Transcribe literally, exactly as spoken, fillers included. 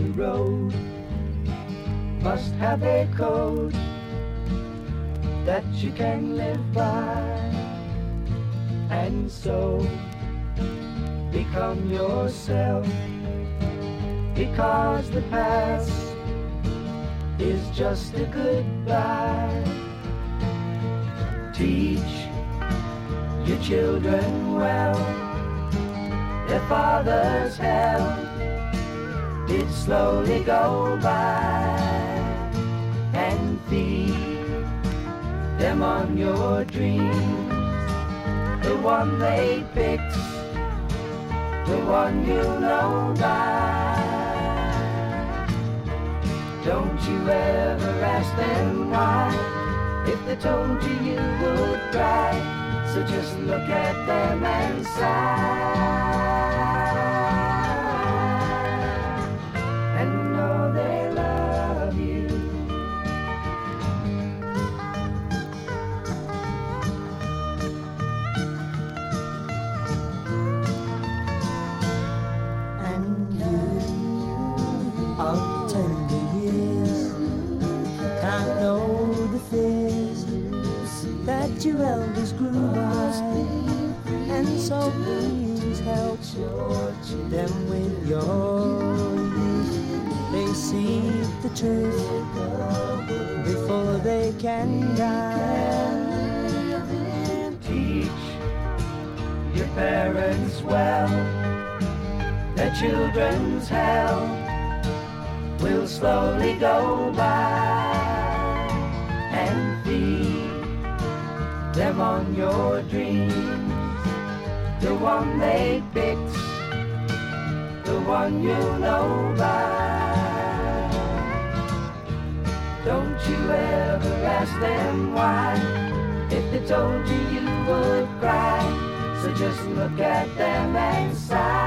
Every road must have a code that you can live by, and so become yourself, because the past is just a goodbye. Teach your children well, their father's hell did slowly go by, and feed them on your dreams, the one they picked, the one you know by. Don't you ever ask them why, if they told you you would cry, so just look at them and sigh. Your elders grew by, and so please help them with your youth. They see the truth before they can die. Teach your parents well, their children's hell will slowly go by, and feed them on your dreams, the one they picked, the one you know by. Don't you ever ask them why, if they told you you would cry, so just look at them and sigh.